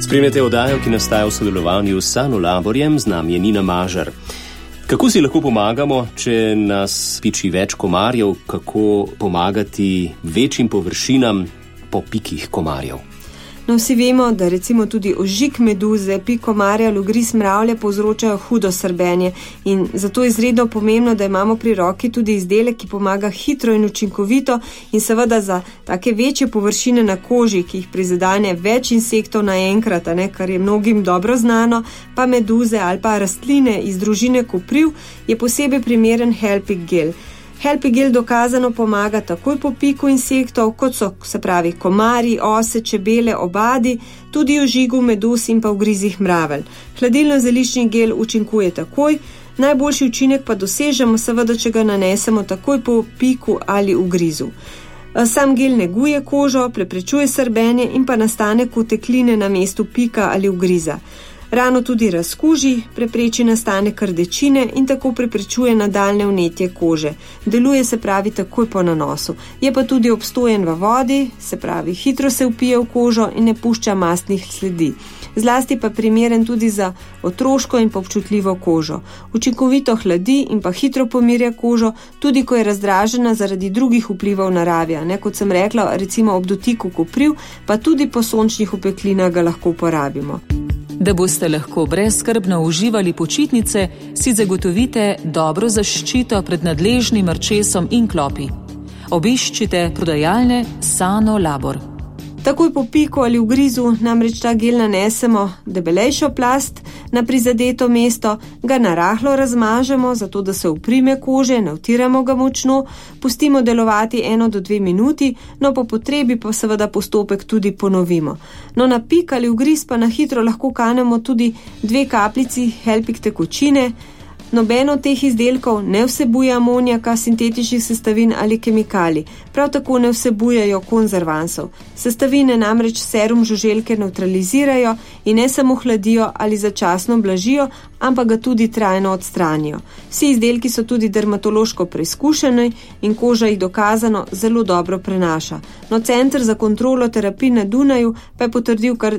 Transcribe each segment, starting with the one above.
Spremljate oddajo, ki nastaja v sodelovanju s Sanolaborjem, z nami je Nina Mažar. Kako si lahko pomagamo, če nas piči več komarjev, kako pomagati večjim površinam po pikih komarjev? No, vsi vemo, da recimo tudi ožig meduze, pik komarja ali ugriz mravlje povzročajo hudo srbenje in zato je izredno pomembno, da imamo pri roki tudi izdelek, ki pomaga hitro in učinkovito in seveda za take večje površine na koži, ki jih prizadene več insektov naenkrat, kar je mnogim dobro znano, pa meduze ali pa rastline iz družine kopriv, je posebej primeren Helpik gel. Helpik gel dokazano pomaga takoj po piku insektov, kot so, se pravi, komarji, ose, čebele, obadi, tudi ožigu meduz in pa ugrizih mravelj. Hladilno-zeliščni gel učinkuje takoj, najboljši učinek pa dosežemo seveda, če ga nanesemo takoj po piku ali ugrizu. Sam gel neguje kožo, preprečuje srbenje in pa nastanek utekline na mestu pika ali ugriza. Rano tudi razkuži, prepreči nastanek rdečine in tako preprečuje nadaljnje vnetje kože. Deluje se pravi takoj po nanosu. Je pa tudi obstojen v vodi, se pravi hitro se vpije v kožo in ne pušča mastnih sledi. Zlasti pa primeren tudi za otroško in občutljivo kožo. Učinkovito hladi in pa hitro pomirja kožo, tudi ko je razdražena zaradi drugih vplivov naravja. Kot sem rekla, recimo ob dotiku kopriv, pa tudi po sončnih opeklinah ga lahko uporabimo. Da boste lahko brezskrbno uživali počitnice, si zagotovite dobro zaščito pred nadležnim mrčesom in klopi. Obiščite prodajalne Sanolabor. Takoj po piku ali ugrizu namreč ta gel nanesemo debelejšo plast na prizadeto mesto, ga narahlo razmažemo, zato da se uprime kože, ne vtiramo ga močno, pustimo delovati 1 do 2 minuti, no po potrebi pa seveda postopek tudi ponovimo. No na pik ali ugriz pa na hitro lahko kanemo tudi 2 kapljici Helpik tekočine. Noben od teh izdelkov ne vsebuje amonijaka, sintetičnih sestavin ali kemikalij, prav tako ne vsebujejo konzervansov. Sestavine namreč serum žuželke nevtralizirajo in ne samo hladijo ali začasno blažijo, ampak ga tudi trajno odstranijo. Vsi izdelki so tudi dermatološko preizkušeni in koža jih dokazano zelo dobro prenaša. No, Center za kontrolo terapij na Dunaju pa je potrdil kar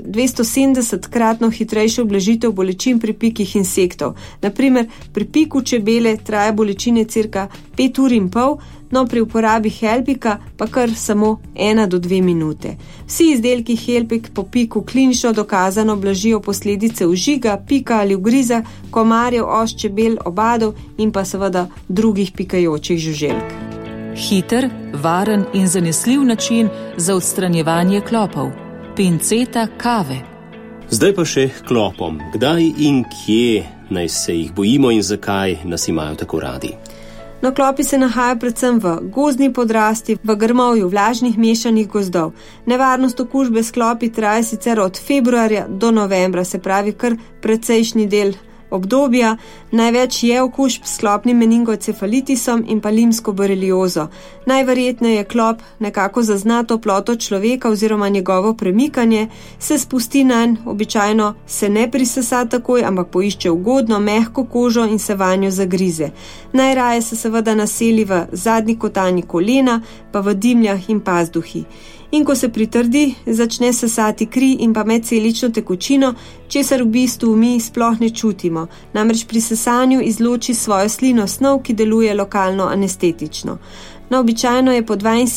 270-kratno hitrejšo blažitev bolečin pri pikih insektov. Naprimer, pri piku čebele traja bolečine cirka 5 ur in pol, no pri uporabi Helpika pa kar samo 1 do 2 minute. Vsi izdelki Helpik po piku klinično dokazano blažijo posledice ožiga, pika ali ugriza, komarjev, os, čebel, obadov in pa seveda drugih pikajočih žuželk. Hiter, varen in zanesljiv način za odstranjevanje klopov. Pinceta kave. Zdaj pa še k klopom. Kdaj in kje naj se jih bojimo in zakaj nas imajo tako radi? No, klopi se nahajajo predvsem v gozdni podrasti, v grmovju vlažnih mešanih gozdov. Nevarnost okužbe s klopi traja sicer od februarja do novembra, se pravi kar precejšnji del obdobja. Največ je okužb s klopnim meningocefalitisom in pa limsko boreliozo. Najverjetneje je klop nekako zazna toploto človeka oziroma njegovo premikanje, se spusti nanj, običajno se ne prisesa takoj, ampak poišče ugodno, mehko kožo in se vanjo zagrize. Najraje se seveda naseli v zadnji kotanji kolena, pa v dimljah in pazduhi. In ko se pritrdi, začne sesati kri in pa medcelično tekočino, česar v bistvu mi sploh ne čutimo. Namreč pri sesanju izloči svojo slino snov, ki deluje lokalno anestetično. No, običajno je po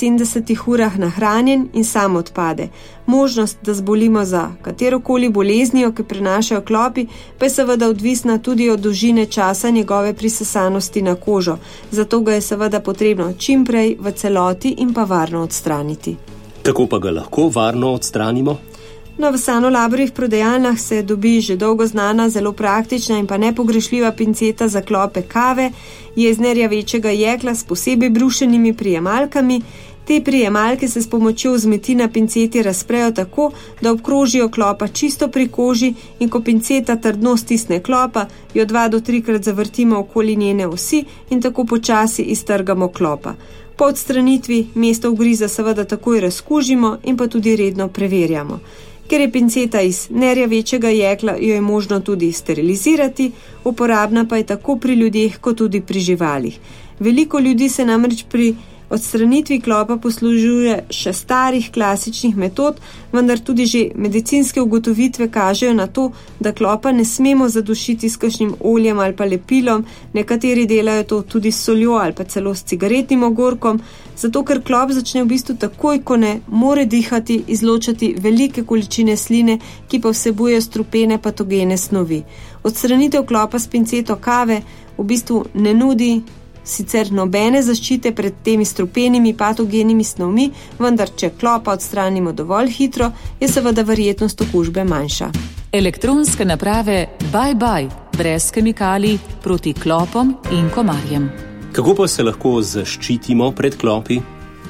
72 urah nahranjen in sam odpade. Možnost, da zbolimo za katerokoli boleznijo, ki prenašajo klopi, pa je seveda odvisna tudi od dolžine časa njegove prisesanosti na kožo. Zato ga je seveda potrebno čim prej v celoti in pa varno odstraniti. Kako pa ga lahko varno odstranimo? No, v Sanolaborjih prodajalnah se dobi že dolgo znana, zelo praktična in pa nepogrešljiva pinceta za klope kave, je iz nerjavečega jekla s posebej brušenimi prijemalkami. Te prijemalke se s pomočjo vzmeti na pinceti razprejo tako, da obkrožijo klopa čisto pri koži in ko pinceta trdno stisne klopa, jo 2 do 3 krat zavrtimo okoli njene osi in tako počasi iztrgamo klopa. Po odstranitvi mesto ugriza seveda takoj razkužimo in pa tudi redno preverjamo. Ker je pinceta iz nerjavečega jekla, jo je možno tudi sterilizirati, uporabna pa je tako pri ljudeh kot tudi pri živalih. Veliko ljudi se namreč pri Odstranitvi klopa poslužuje še starih klasičnih metod, vendar tudi že medicinske ugotovitve kažejo na to, da klopa ne smemo zadušiti s kakšnim oljem ali pa lepilom, nekateri delajo to tudi s soljo ali pa celo s cigaretnim ogorkom, zato ker klop začne v bistvu takoj, ko ne more dihati, izločati velike količine sline, ki pa vsebuje strupene patogene snovi. Odstranitev klopa s pinceto kave v bistvu ne nudi sicer nobene zaščite pred temi strupenimi patogenimi snovmi, vendar če klopa odstranimo dovolj hitro, je seveda verjetnost okužbe manjša. Elektronske naprave Bye, brez kemikalij, proti klopom in komarjem. Kako pa se lahko zaščitimo pred klopi?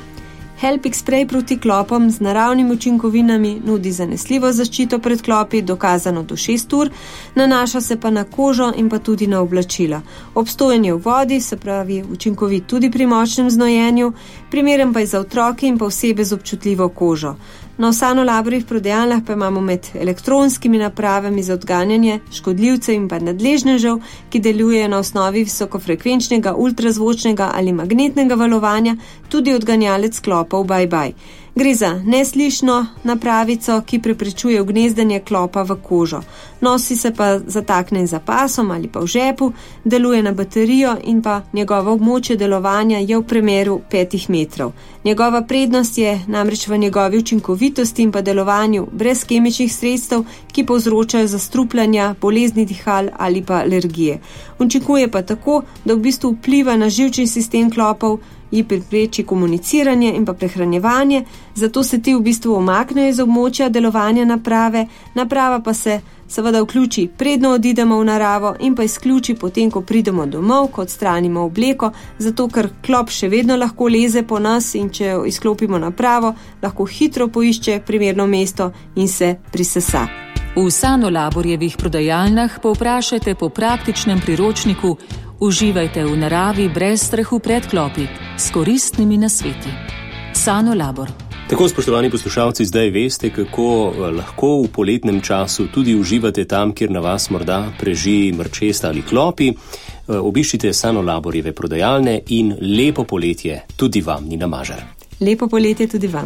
Helpix Spray proti klopom z naravnimi učinkovinami nudi zanesljivo zaščito pred klopi, dokazano do 6 ur, nanaša se pa na kožo in pa tudi na oblačila. Obstojen je v vodi, se pravi učinkovit tudi pri močnem znojenju, primeren pa je za otroke in pa osebe z občutljivo kožo. Na Sanolaborjevih prodajalnah pa imamo med elektronskimi napravami za odganjanje škodljivcev in pa nadležnežev, ki delujejo na osnovi visokofrekvenčnega, ultrazvočnega ali magnetnega valovanja, tudi odganjalec klopov Bye. Gre za neslišno napravico, ki preprečuje ugnezdanje klopa v kožo. Nosi se pa zatakne za pasom ali pa v žepu, deluje na baterijo in pa njegovo območje delovanja je v premeru 5 metrov. Njegova prednost je namreč v njegovi učinkovitosti in pa delovanju brez kemičnih sredstev, ki povzročajo zastrupljanja, bolezni dihal ali pa alergije. Učinkuje pa tako, da v bistvu vpliva na živčni sistem klopov, ji prepreči komuniciranje in pa prehranjevanje, zato se ti v bistvu umaknejo iz območja delovanja naprave, naprava pa se seveda vključi predno odidemo v naravo in pa izključi potem, ko pridemo domov, ko odstranimo obleko, zato ker klop še vedno lahko leze po nas in če jo izklopimo napravo, lahko hitro poišče primerno mesto in se prisesa. V Sanolaborjevih prodajalnah povprašajte po praktičnem priročniku Uživajte v naravi brez strahu pred klopi s koristnimi nasveti. Sanolabor. Tako, spoštovani poslušalci, zdaj veste, kako lahko v poletnem času tudi uživate tam, kjer na vas morda preži mrčesta ali klopi. Obiščite Sanolaborjeve prodajalne in lepo poletje tudi vam, Nina Mažar. Lepo poletje tudi vam.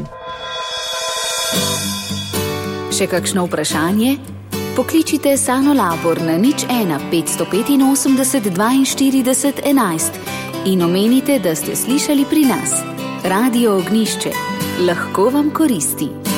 Še kakšno vprašanje? Pokličite Sanolabor na 01 585 42 11 in omenite, da ste slišali pri nas. Radio Ognjišče. Lahko vam koristi.